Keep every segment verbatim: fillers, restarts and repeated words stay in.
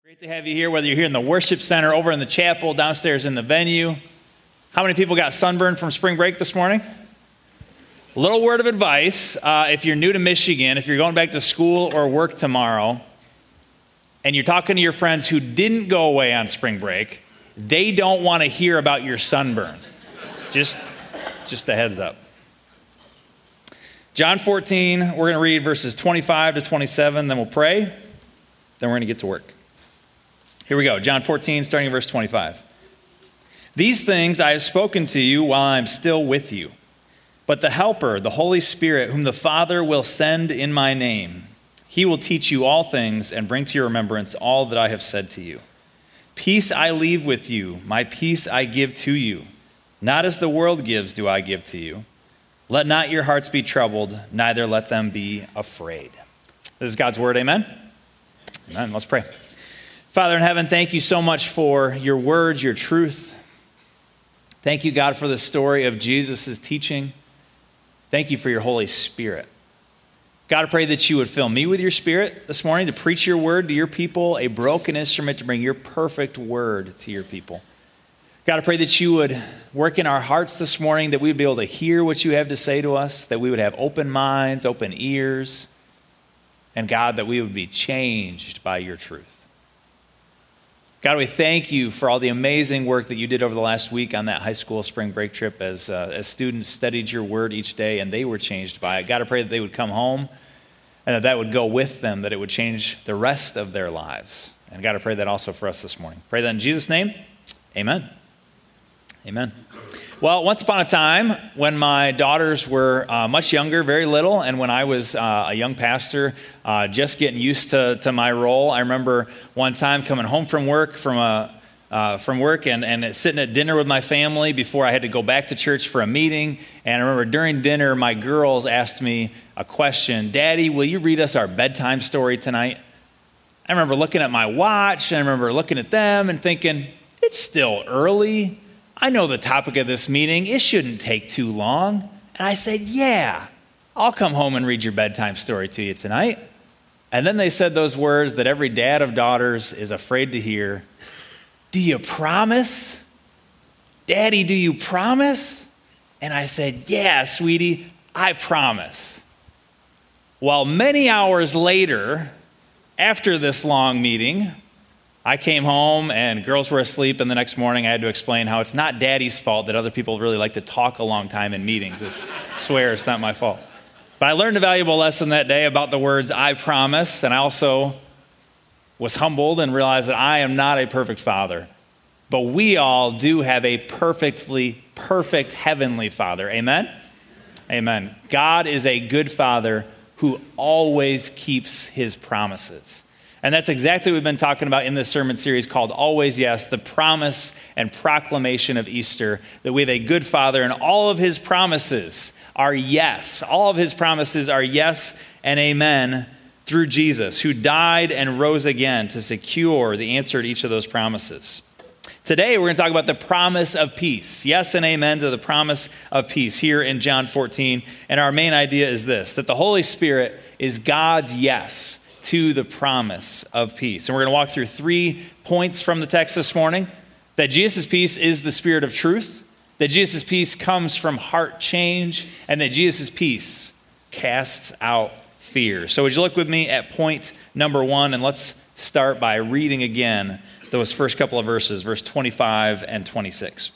Great to have you here, whether you're here in the worship center, over in the chapel, downstairs in the venue. How many people got sunburned from spring break this morning? A little word of advice. Uh, if you're new to Michigan, if you're going back to school or work tomorrow, and you're talking to your friends who didn't go away on spring break, they don't want to hear about your sunburn. Just, just a heads up. John fourteen, we're going to read verses twenty-five to twenty-seven, then we'll pray, then we're going to get to work. Here we go, John fourteen, starting in verse twenty-five. These things I have spoken to you while I am still with you. But the Helper, the Holy Spirit, whom the Father will send in my name, he will teach you all things and bring to your remembrance all that I have said to you. Peace I leave with you, my peace I give to you. Not as the world gives do I give to you. Let not your hearts be troubled, neither let them be afraid. This is God's word, amen? Amen, let's pray. Father in heaven, thank you so much for your words, your truth. Thank you, God, for the story of Jesus' teaching. Thank you for your Holy Spirit. God, I pray that you would fill me with your Spirit this morning to preach your word to your people, a broken instrument to bring your perfect word to your people. God, I pray that you would work in our hearts this morning, that we would be able to hear what you have to say to us, that we would have open minds, open ears, and God, that we would be changed by your truth. God, we thank you for all the amazing work that you did over the last week on that high school spring break trip as, uh, as students studied your word each day and they were changed by it. God, I pray that they would come home and that that would go with them, that it would change the rest of their lives. And God, I pray that also for us this morning. Pray that in Jesus' name, amen. Amen. Well, once upon a time, when my daughters were uh, much younger, very little, and when I was uh, a young pastor, uh, just getting used to, to my role, I remember one time coming home from work from a uh, from work and, and sitting at dinner with my family before I had to go back to church for a meeting. And I remember during dinner, my girls asked me a question, "Daddy, will you read us our bedtime story tonight?" I remember looking at my watch, and I remember looking at them and thinking, it's still early. I know the topic of this meeting. It shouldn't take too long. And I said, yeah, I'll come home and read your bedtime story to you tonight. And then they said those words that every dad of daughters is afraid to hear. Do you promise? Daddy, do you promise? And I said, yeah, sweetie, I promise. Well, many hours later, after this long meeting, I came home and girls were asleep, and the next morning I had to explain how it's not Daddy's fault that other people really like to talk a long time in meetings. I swear it's not my fault. But I learned a valuable lesson that day about the words, I promise, and I also was humbled and realized that I am not a perfect father. But we all do have a perfectly perfect heavenly Father. Amen? Amen. God is a good Father who always keeps his promises. And that's exactly what we've been talking about in this sermon series called Always Yes, the promise and proclamation of Easter, that we have a good Father and all of his promises are yes. All of his promises are yes and amen through Jesus, who died and rose again to secure the answer to each of those promises. Today, we're going to talk about the promise of peace. Yes and amen to the promise of peace here in John fourteen. And our main idea is this, that the Holy Spirit is God's yes to the promise of peace. And we're going to walk through three points from the text this morning. That Jesus' peace is the spirit of truth, that Jesus' peace comes from heart change, and that Jesus' peace casts out fear. So would you look with me at point number one, and let's start by reading again those first couple of verses, verse twenty-five and twenty-six.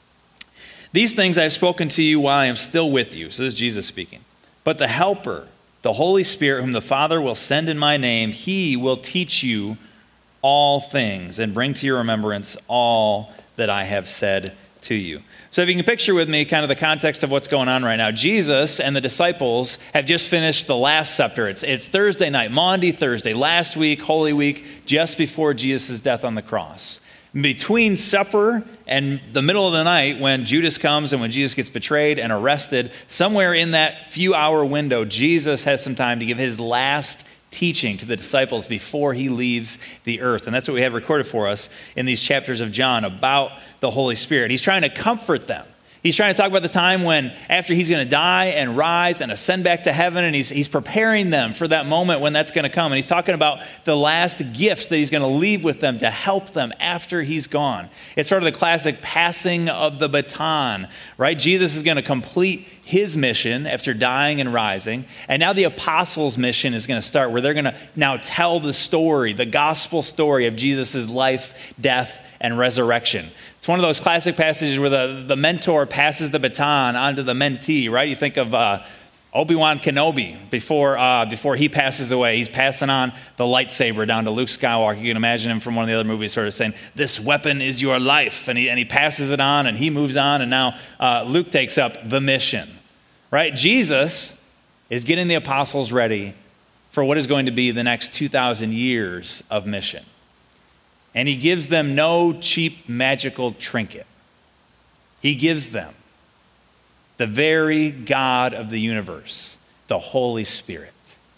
These things I have spoken to you while I am still with you. So this is Jesus speaking. But the Helper, the Holy Spirit, whom the Father will send in my name, he will teach you all things and bring to your remembrance all that I have said to you. So if you can picture with me kind of the context of what's going on right now. Jesus and the disciples have just finished the Last Supper. It's, it's Thursday night, Maundy Thursday, last week, Holy Week, just before Jesus' death on the cross. Between supper and the middle of the night, when Judas comes and when Jesus gets betrayed and arrested, somewhere in that few hour window, Jesus has some time to give his last teaching to the disciples before he leaves the earth. And that's what we have recorded for us in these chapters of John about the Holy Spirit. He's trying to comfort them. He's trying to talk about the time when after he's going to die and rise and ascend back to heaven, and he's, he's preparing them for that moment when that's going to come. And he's talking about the last gift that he's going to leave with them to help them after he's gone. It's sort of the classic passing of the baton, right? Jesus is going to complete his mission after dying and rising. And now the apostles' mission is going to start, where they're going to now tell the story, the gospel story of Jesus' life, death, and resurrection. It's one of those classic passages where the, the mentor passes the baton onto the mentee, right? You think of uh, Obi-Wan Kenobi before, uh, before he passes away. He's passing on the lightsaber down to Luke Skywalker. You can imagine him from one of the other movies sort of saying, this weapon is your life. And he, and he passes it on, and he moves on, and now uh, Luke takes up the mission, right? Jesus is getting the apostles ready for what is going to be the next two thousand years of mission. And he gives them no cheap magical trinket. He gives them the very God of the universe, the Holy Spirit.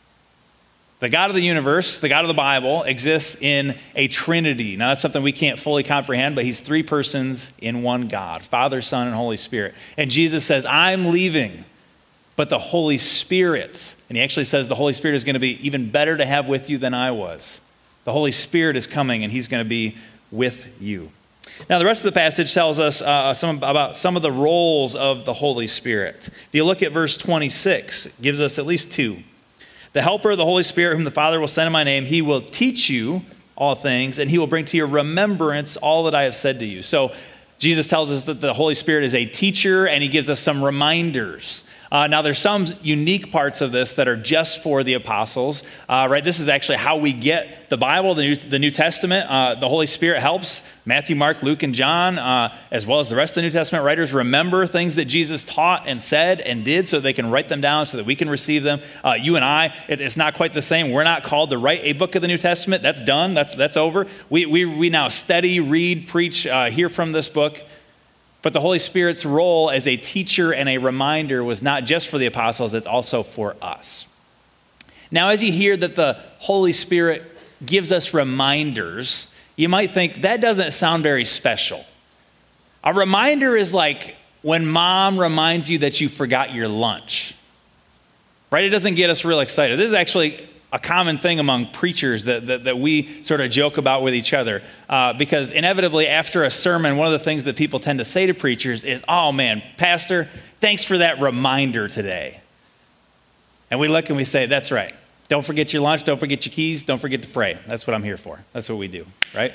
The God of the universe, the God of the Bible, exists in a Trinity. Now, that's something we can't fully comprehend, but he's three persons in one God, Father, Son, and Holy Spirit. And Jesus says, I'm leaving, but the Holy Spirit, and he actually says the Holy Spirit is going to be even better to have with you than I was. The Holy Spirit is coming, and he's going to be with you. Now, the rest of the passage tells us uh, some, about some of the roles of the Holy Spirit. If you look at verse twenty-six, it gives us at least two. The helper, the Holy Spirit, whom the Father will send in my name, he will teach you all things, and he will bring to your remembrance all that I have said to you. So Jesus tells us that the Holy Spirit is a teacher, and he gives us some reminders. Uh, now, there's some unique parts of this that are just for the apostles, uh, right? This is actually how we get the Bible, the New, the New Testament. Uh, the Holy Spirit helps Matthew, Mark, Luke, and John, uh, as well as the rest of the New Testament writers, remember things that Jesus taught and said and did so they can write them down so that we can receive them. Uh, you and I, it, it's not quite the same. We're not called to write a book of the New Testament. That's done. That's, that's over. We, we, we now study, read, preach, uh, hear from this book. But the Holy Spirit's role as a teacher and a reminder was not just for the apostles, it's also for us. Now, as you hear that the Holy Spirit gives us reminders, you might think that doesn't sound very special. A reminder is like when mom reminds you that you forgot your lunch, right? It doesn't get us real excited. This is actually a common thing among preachers that, that, that we sort of joke about with each other. Uh, because inevitably after a sermon, one of the things that people tend to say to preachers is, oh man, Pastor, thanks for that reminder today. And we look and we say, that's right. Don't forget your lunch, don't forget your keys, don't forget to pray. That's what I'm here for. That's what we do, right?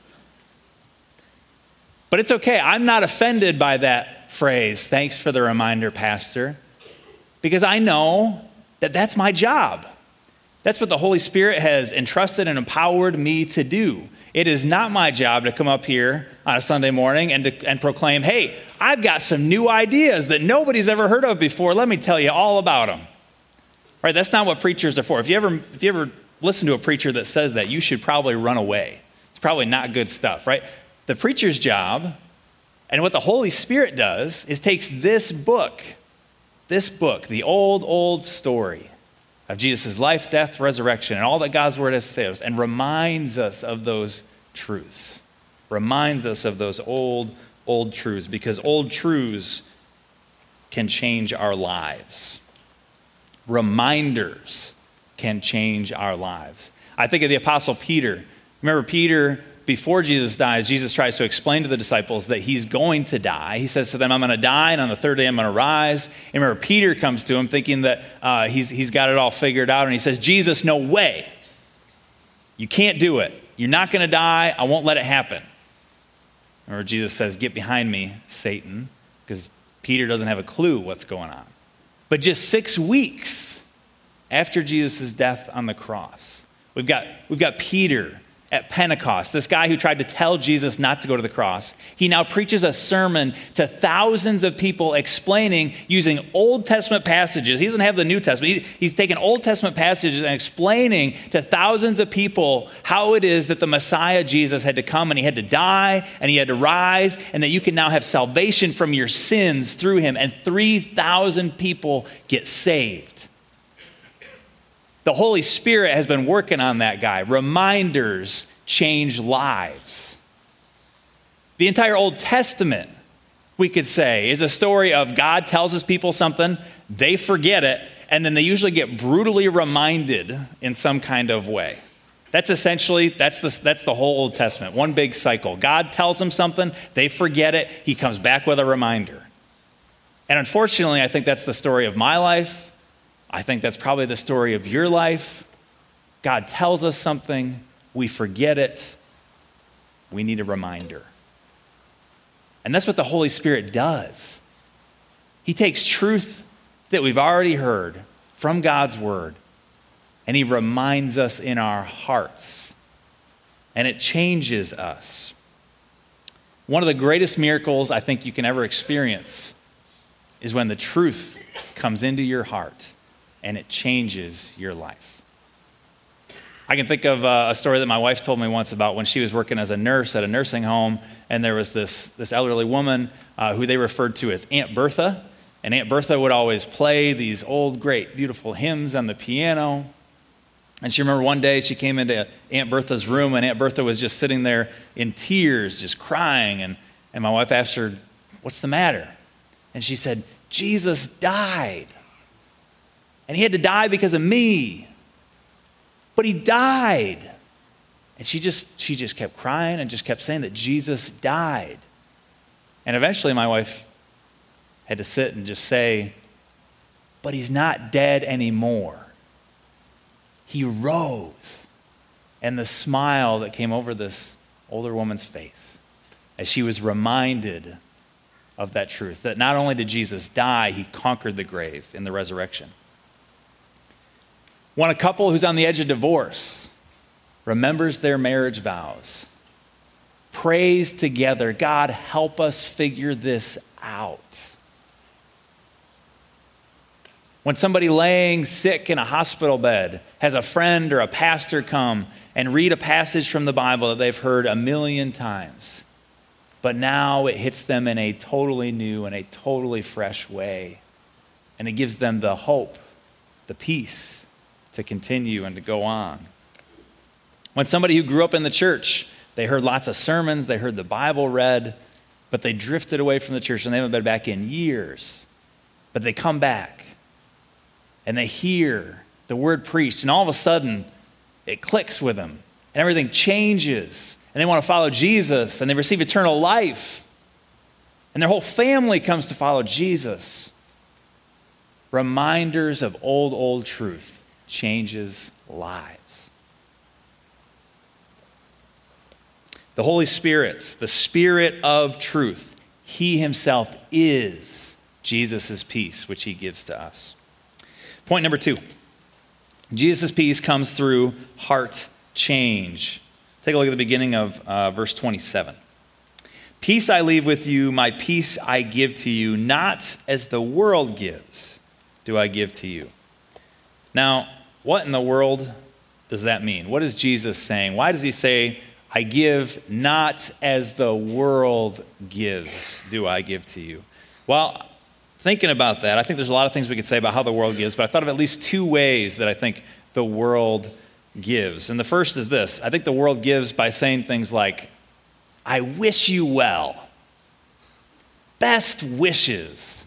But it's okay. I'm not offended by that phrase, thanks for the reminder, Pastor, because I know that that's my job. That's what the Holy Spirit has entrusted and empowered me to do. It is not my job to come up here on a Sunday morning and, to, and proclaim, hey, I've got some new ideas that nobody's ever heard of before. Let me tell you all about them. Right? That's not what preachers are for. If you ever, if you ever listen to a preacher that says that, you should probably run away. It's probably not good stuff, right? The preacher's job, and what the Holy Spirit does, is takes this book, this book, the old, old story of Jesus' life, death, resurrection, and all that God's word has to say to us, and reminds us of those truths. Reminds us of those old, old truths, because old truths can change our lives. Reminders can change our lives. I think of the Apostle Peter. Remember, Peter, before Jesus dies, Jesus tries to explain to the disciples that he's going to die. He says to them, I'm going to die, and on the third day I'm going to rise. And remember, Peter comes to him thinking that uh, he's, he's got it all figured out, and he says, Jesus, no way. You can't do it. You're not going to die. I won't let it happen. Remember, Jesus says, get behind me, Satan, because Peter doesn't have a clue what's going on. But just six weeks after Jesus' death on the cross, we've got, we've got Peter at Pentecost, this guy who tried to tell Jesus not to go to the cross. He now preaches a sermon to thousands of people explaining, using Old Testament passages. He doesn't have the New Testament. He, he's taking Old Testament passages and explaining to thousands of people how it is that the Messiah Jesus had to come and he had to die and he had to rise and that you can now have salvation from your sins through him. And three thousand people get saved. The Holy Spirit has been working on that guy. Reminders change lives. The entire Old Testament we could say, is a story of God tells his people something, they forget it, and then they usually get brutally reminded in some kind of way. That's essentially, that's the, that's the whole Old Testament, one big cycle. God tells them something, they forget it, he comes back with a reminder. And unfortunately, I think that's the story of my life. I think that's probably the story of your life. God tells us something, we forget it, we need a reminder. And that's what the Holy Spirit does. He takes truth that we've already heard from God's word, and he reminds us in our hearts, and it changes us. One of the greatest miracles I think you can ever experience is when the truth comes into your heart and it changes your life. I can think of a story that my wife told me once about when she was working as a nurse at a nursing home, and there was this, this elderly woman uh, who they referred to as Aunt Bertha, and Aunt Bertha would always play these old, great, beautiful hymns on the piano. And she remembered one day she came into Aunt Bertha's room, and Aunt Bertha was just sitting there in tears, just crying, and, and my wife asked her, "What's the matter?" And she said, "Jesus died, and he had to die because of me. But he died." And she just she just kept crying and just kept saying that Jesus died. And eventually my wife had to sit and just say, "But he's not dead anymore. He rose." And the smile that came over this older woman's face as she was reminded of that truth, that not only did Jesus die, he conquered the grave in the resurrection. When a couple who's on the edge of divorce remembers their marriage vows, prays together, "God, help us figure this out." When somebody laying sick in a hospital bed has a friend or a pastor come and read a passage from the Bible that they've heard a million times, but now it hits them in a totally new and a totally fresh way, and it gives them the hope, the peace, to continue and to go on. When somebody who grew up in the church, they heard lots of sermons, they heard the Bible read, but they drifted away from the church and they haven't been back in years. But they come back and they hear the word preached, and all of a sudden it clicks with them and everything changes, and they want to follow Jesus, and they receive eternal life, and their whole family comes to follow Jesus. Reminders of old, old truth changes lives. The Holy Spirit, the Spirit of truth, he himself is Jesus' peace, which he gives to us. Point number two, Jesus' peace comes through heart change. Take a look at the beginning of uh, verse twenty-seven. "Peace I leave with you, my peace I give to you, not as the world gives, do I give to you." Now, what in the world does that mean? What is Jesus saying? Why does he say, "I give not as the world gives, do I give to you"? Well, thinking about that, I think there's a lot of things we could say about how the world gives, but I thought of at least two ways that I think the world gives. And the first is this. I think the world gives by saying things like, "I wish you well. Best wishes.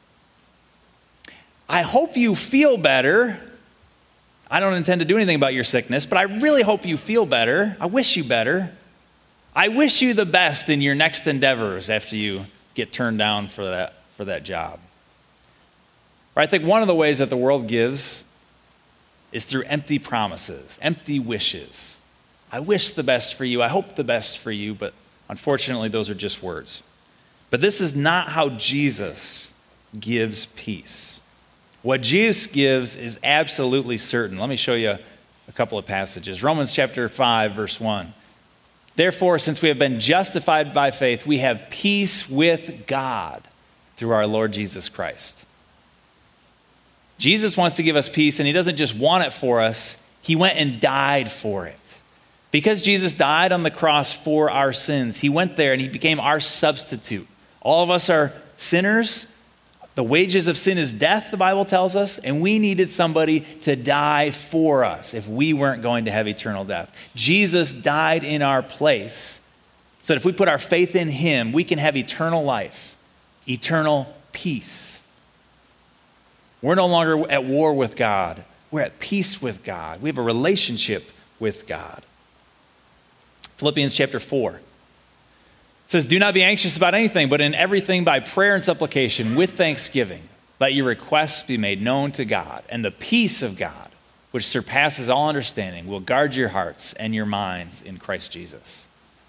I hope you feel better. I don't intend to do anything about your sickness, but I really hope you feel better. I wish you better. I wish you the best in your next endeavors after you get turned down for that, for that job." Or I think one of the ways that the world gives is through empty promises, empty wishes. I wish the best for you. I hope the best for you, but unfortunately, those are just words. But this is not how Jesus gives peace. What Jesus gives is absolutely certain. Let me show you a couple of passages. Romans chapter five, verse one. "Therefore, since we have been justified by faith, we have peace with God through our Lord Jesus Christ." Jesus wants to give us peace, and he doesn't just want it for us. He went and died for it. Because Jesus died on the cross for our sins, he went there and he became our substitute. All of us are sinners. The wages of sin is death, the Bible tells us, and we needed somebody to die for us if we weren't going to have eternal death. Jesus died in our place so that if we put our faith in him, we can have eternal life. eternal peace. We're no longer at war with God. We're at peace with God. We have a relationship with God. Philippians chapter four says, do not be anxious about anything, but in everything by prayer and supplication with thanksgiving, let your requests be made known to God, and the peace of God, which surpasses all understanding, will guard your hearts and your minds in Christ Jesus.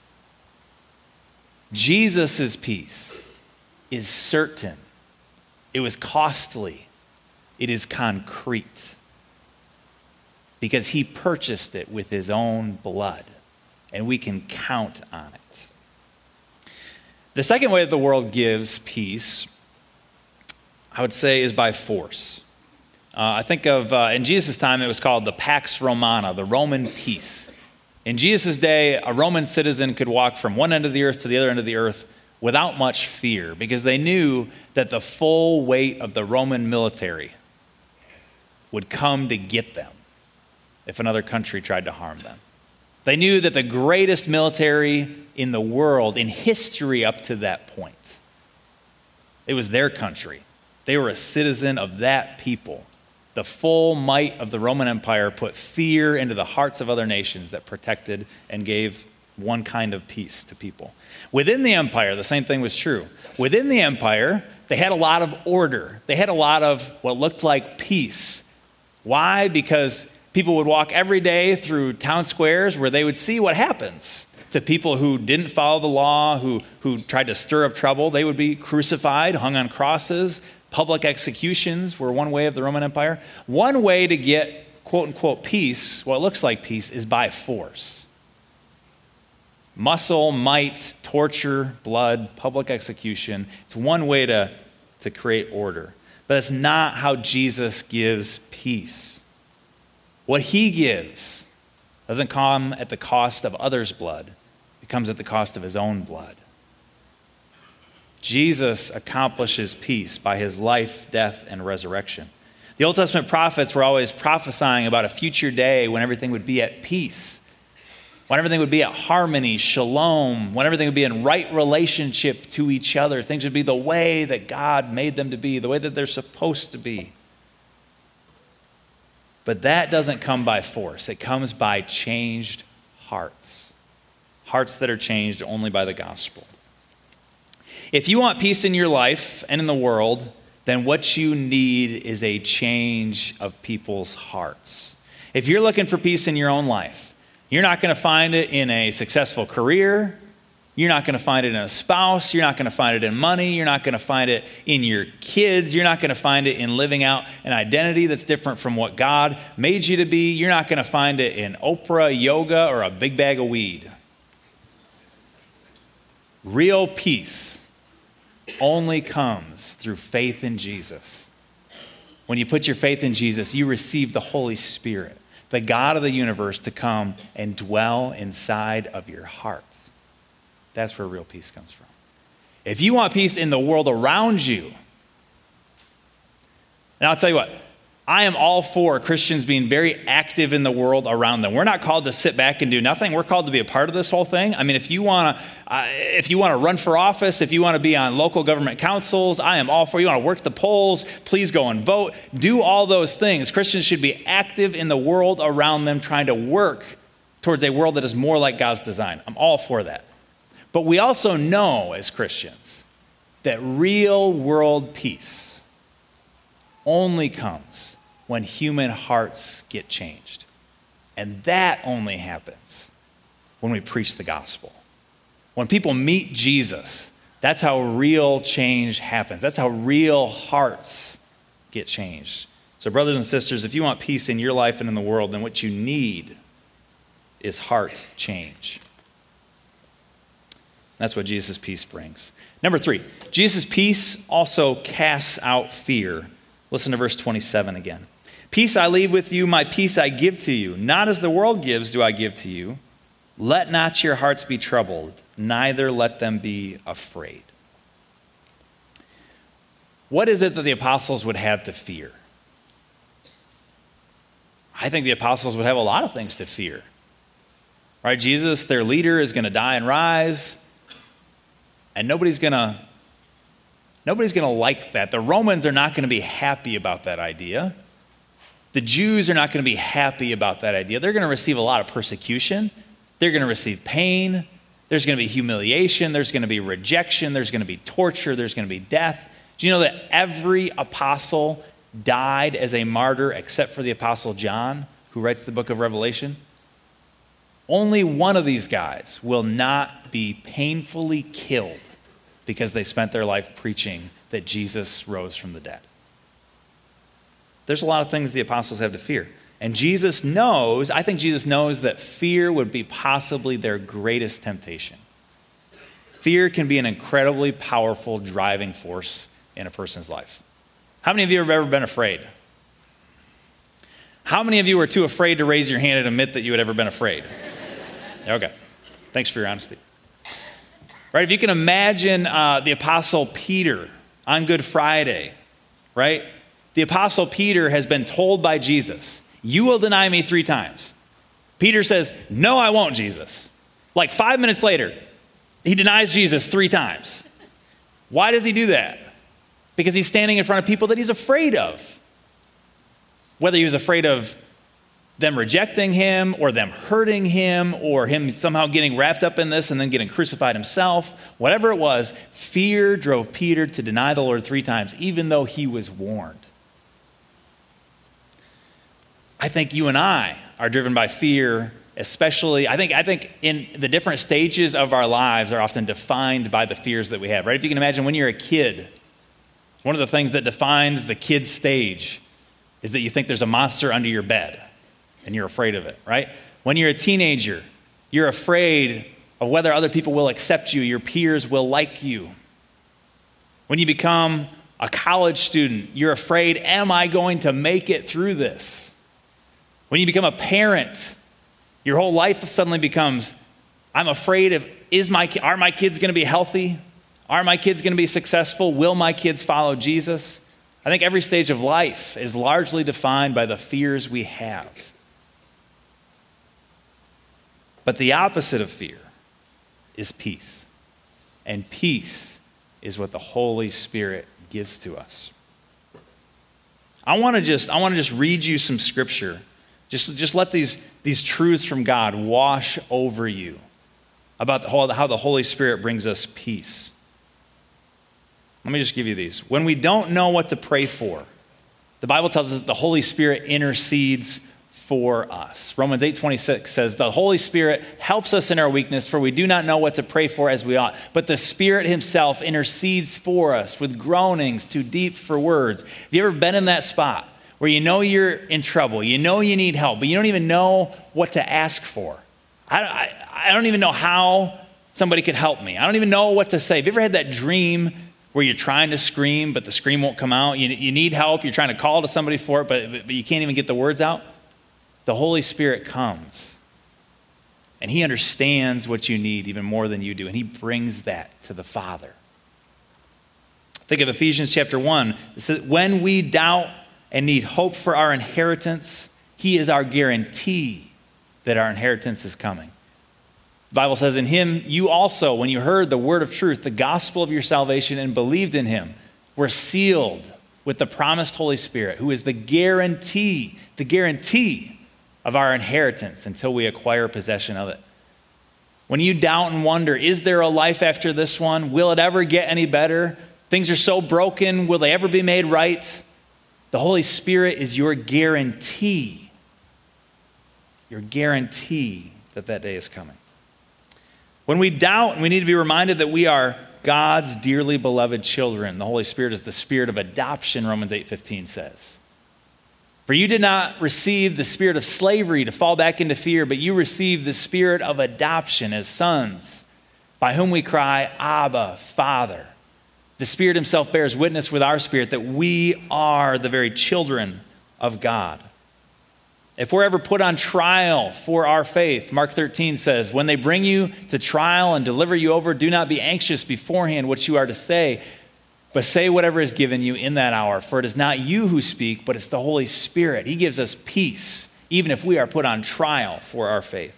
Jesus' peace is certain. It was costly. It is concrete. Because he purchased it with his own blood, and we can count on it. The second way that the world gives peace, I would say, is by force. Uh, I think of, uh, in Jesus' time, it was called the Pax Romana, the Roman peace. In Jesus' day, a Roman citizen could walk from one end of the earth to the other end of the earth without much fear, because they knew that the full weight of the Roman military would come to get them if another country tried to harm them. They knew that the greatest military in the world, in history up to that point, it was their country. They were a citizen of that people. The full might of the Roman Empire put fear into the hearts of other nations that protected and gave one kind of peace to people. Within the empire, the same thing was true. Within the empire, they had a lot of order. They had a lot of what looked like peace. Why? Because people would walk every day through town squares where they would see what happens to people who didn't follow the law, who, who tried to stir up trouble. They would be crucified, hung on crosses. Public executions were one way of the Roman Empire. One way to get quote unquote peace, what looks like peace, is by force. Muscle, might, torture, blood, public execution. It's one way to, to create order. But it's not how Jesus gives peace. What he gives doesn't come at the cost of others' blood. It comes at the cost of his own blood. Jesus accomplishes peace by his life, death, and resurrection. The Old Testament prophets were always prophesying about a future day when everything would be at peace, when everything would be at harmony, shalom, when everything would be in right relationship to each other. Things would be the way that God made them to be, the way that they're supposed to be. But that doesn't come by force. It comes by changed hearts. Hearts that are changed only by the gospel. If you want peace in your life and in the world, then what you need is a change of people's hearts. If you're looking for peace in your own life, you're not going to find it in a successful career. You're not going to find it in a spouse. You're not going to find it in money. You're not going to find it in your kids. You're not going to find it in living out an identity that's different from what God made you to be. You're not going to find it in Oprah, yoga, or a big bag of weed. Real peace only comes through faith in Jesus. When you put your faith in Jesus, you receive the Holy Spirit, the God of the universe, to come and dwell inside of your heart. That's where real peace comes from. If you want peace in the world around you, and I'll tell you what, I am all for Christians being very active in the world around them. We're not called to sit back and do nothing. We're called to be a part of this whole thing. I mean, if you want to, uh, if you want to run for office, if you want to be on local government councils, I am all for. You want to work the polls, please go and vote. Do all those things. Christians should be active in the world around them, trying to work towards a world that is more like God's design. I'm all for that. But we also know as Christians that real world peace only comes when human hearts get changed. And that only happens when we preach the gospel. When people meet Jesus, that's how real change happens. That's how real hearts get changed. So brothers and sisters, if you want peace in your life and in the world, then what you need is heart change. That's what Jesus' peace brings. Number three, Jesus' peace also casts out fear. Listen to verse twenty-seven again. Peace I leave with you, my peace I give to you. Not as the world gives do I give to you. Let not your hearts be troubled, neither let them be afraid. What is it that the apostles would have to fear? I think the apostles would have a lot of things to fear. Right? Jesus, their leader, is going to die and rise, and nobody's going to Nobody's going to like that. The Romans are not going to be happy about that idea. The Jews are not going to be happy about that idea. They're going to receive a lot of persecution. They're going to receive pain. There's going to be humiliation. There's going to be rejection. There's going to be torture. There's going to be death. Do you know that every apostle died as a martyr except for the apostle John, who writes the book of Revelation? Only one of these guys will not be painfully killed because they spent their life preaching that Jesus rose from the dead. There's a lot of things the apostles have to fear. And Jesus knows, I think Jesus knows that fear would be possibly their greatest temptation. Fear can be an incredibly powerful driving force in a person's life. How many of you have ever been afraid? How many of you were too afraid to raise your hand and admit that you had ever been afraid? Okay. Thanks for your honesty. Right? If you can imagine uh, the Apostle Peter on Good Friday, right? The Apostle Peter has been told by Jesus, you will deny me three times. Peter says, no, I won't, Jesus. Like five minutes later, he denies Jesus three times. Why does he do that? Because he's standing in front of people that he's afraid of. Whether he was afraid of them rejecting him or them hurting him or him somehow getting wrapped up in this and then getting crucified himself, whatever it was, fear drove Peter to deny the Lord three times, even though he was warned. I think you and I are driven by fear, especially, I think, I think in the different stages of our lives are often defined by the fears that we have, right? If you can imagine when you're a kid, one of the things that defines the kid stage is that you think there's a monster under your bed and you're afraid of it, right? When you're a teenager, you're afraid of whether other people will accept you, your peers will like you. When you become a college student, you're afraid, am I going to make it through this? When you become a parent, your whole life suddenly becomes, I'm afraid of, is my, are my kids going to be healthy? Are my kids going to be successful? Will my kids follow Jesus? I think every stage of life is largely defined by the fears we have. But the opposite of fear is peace. And peace is what the Holy Spirit gives to us. I want to just, I want to just read you some scripture. Just, just let these, these truths from God wash over you about the whole, how the Holy Spirit brings us peace. Let me just give you these. When we don't know what to pray for, the Bible tells us that the Holy Spirit intercedes for us. Romans eight twenty-six says, the Holy Spirit helps us in our weakness, for we do not know what to pray for as we ought. But the Spirit himself intercedes for us with groanings too deep for words. Have you ever been in that spot where you know you're in trouble, you know you need help, but you don't even know what to ask for? I, I, I don't even know how somebody could help me. I don't even know what to say. Have you ever had that dream where you're trying to scream, but the scream won't come out? You, you need help. You're trying to call to somebody for it, but, but you can't even get the words out. The Holy Spirit comes, and he understands what you need even more than you do, and he brings that to the Father. Think of Ephesians chapter one. It says, when we doubt and need hope for our inheritance, he is our guarantee that our inheritance is coming. The Bible says, in him you also, when you heard the word of truth, the gospel of your salvation, and believed in him, were sealed with the promised Holy Spirit, who is the guarantee, the guarantee of our inheritance until we acquire possession of it. When you doubt and wonder, is there a life after this one? Will it ever get any better? Things are so broken. Will they ever be made right? The Holy Spirit is your guarantee. Your guarantee that that day is coming. When we doubt, we need to be reminded that we are God's dearly beloved children. The Holy Spirit is the spirit of adoption, Romans eight fifteen says. For you did not receive the spirit of slavery to fall back into fear, but you received the spirit of adoption as sons, by whom we cry, Abba, Father. The Spirit himself bears witness with our spirit that we are the very children of God. If we're ever put on trial for our faith, Mark thirteen says, when they bring you to trial and deliver you over, do not be anxious beforehand what you are to say, but say whatever is given you in that hour, for it is not you who speak, but it's the Holy Spirit. He gives us peace, even if we are put on trial for our faith.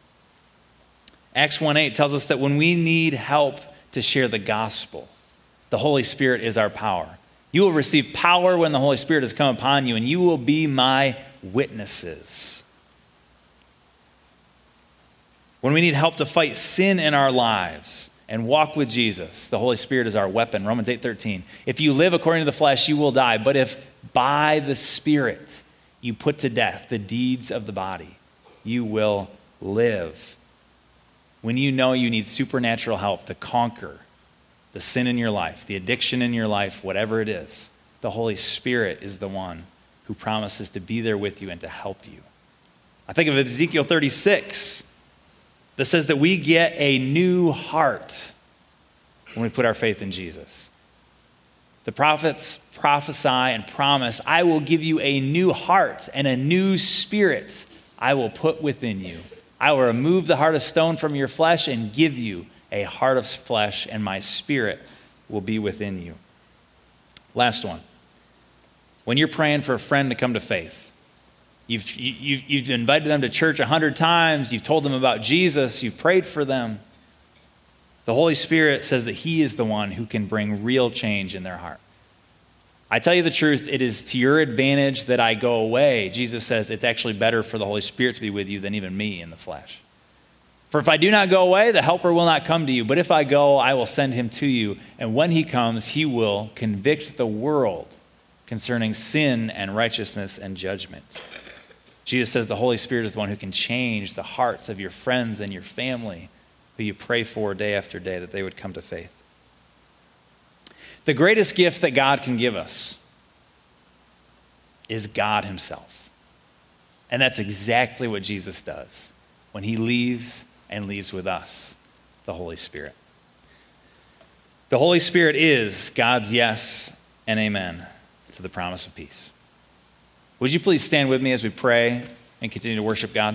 Acts one eight tells us that when we need help to share the gospel, The Holy Spirit is our power. You will receive power when the Holy Spirit has come upon you, and you will be my witnesses. When we need help to fight sin in our lives and walk with Jesus, the Holy Spirit is our weapon. Romans eight thirteen. If you live according to the flesh, you will die. But if by the Spirit you put to death the deeds of the body, you will live. When you know you need supernatural help to conquer the sin in your life, the addiction in your life, whatever it is, the Holy Spirit is the one who promises to be there with you and to help you. I think of Ezekiel thirty-six that says that we get a new heart when we put our faith in Jesus. The prophets prophesy and promise, I will give you a new heart and a new spirit I will put within you. I will remove the heart of stone from your flesh and give you a heart of flesh, and my spirit will be within you. Last one. When you're praying for a friend to come to faith, you've, you've, you've invited them to church a hundred times, you've told them about Jesus, you've prayed for them. The Holy Spirit says that he is the one who can bring real change in their heart. I tell you the truth, it is to your advantage that I go away. Jesus says it's actually better for the Holy Spirit to be with you than even me in the flesh. For if I do not go away, the helper will not come to you. But if I go, I will send him to you. And when he comes, he will convict the world concerning sin and righteousness and judgment. Jesus says the Holy Spirit is the one who can change the hearts of your friends and your family who you pray for day after day that they would come to faith. The greatest gift that God can give us is God himself. And that's exactly what Jesus does when he leaves and leaves with us, the Holy Spirit. The Holy Spirit is God's yes and amen to the promise of peace. Would you please stand with me as we pray and continue to worship God?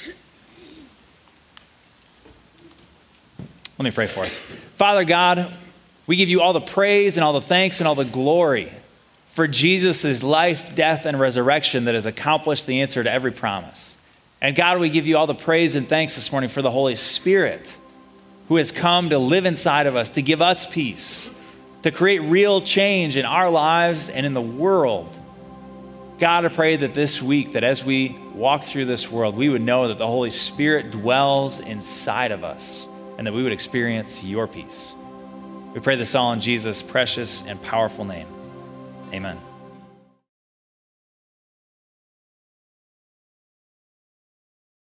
Let me pray for us. Father God, we give you all the praise and all the thanks and all the glory for Jesus' life, death, and resurrection that has accomplished the answer to every promise. And God, we give you all the praise and thanks this morning for the Holy Spirit who has come to live inside of us, to give us peace, to create real change in our lives and in the world. God, I pray that this week, that as we walk through this world, we would know that the Holy Spirit dwells inside of us and that we would experience your peace. We pray this all in Jesus' precious and powerful name. Amen.